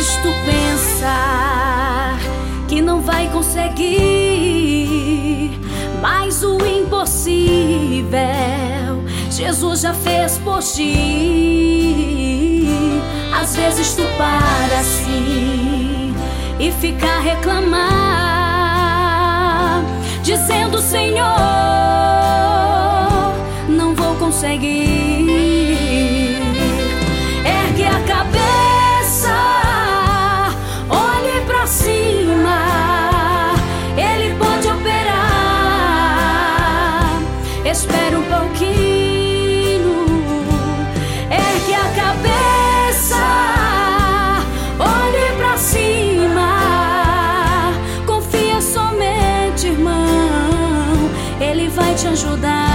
vezes tu pensa que não vai conseguir, mas o impossível Jesus já fez por ti. Às vezes tu para assim e fica a reclamar, dizendo: Senhor, não vou conseguir. Ergue a cabeça, olhe pra cima, Ele pode operar. Espera um pouquinho. Ergue a cabeça, olhe pra cima, confia somente, irmão, Ele vai te ajudar.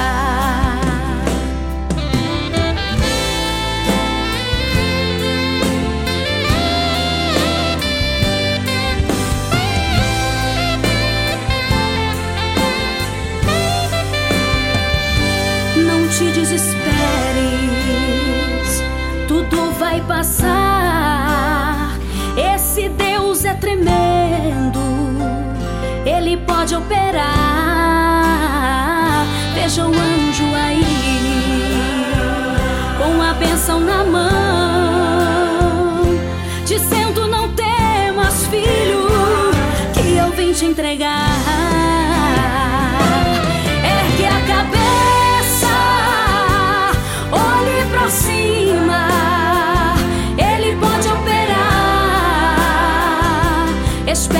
Não te desesperes, tudo vai passar. Esse Deus é tremendo, Ele pode operar. Veja o anjo aí, com a bênção na mão, dizendo: não temas, filho, que eu vim te entregar. Ergue a cabeça, olhe pra cima, Ele pode operar. Espera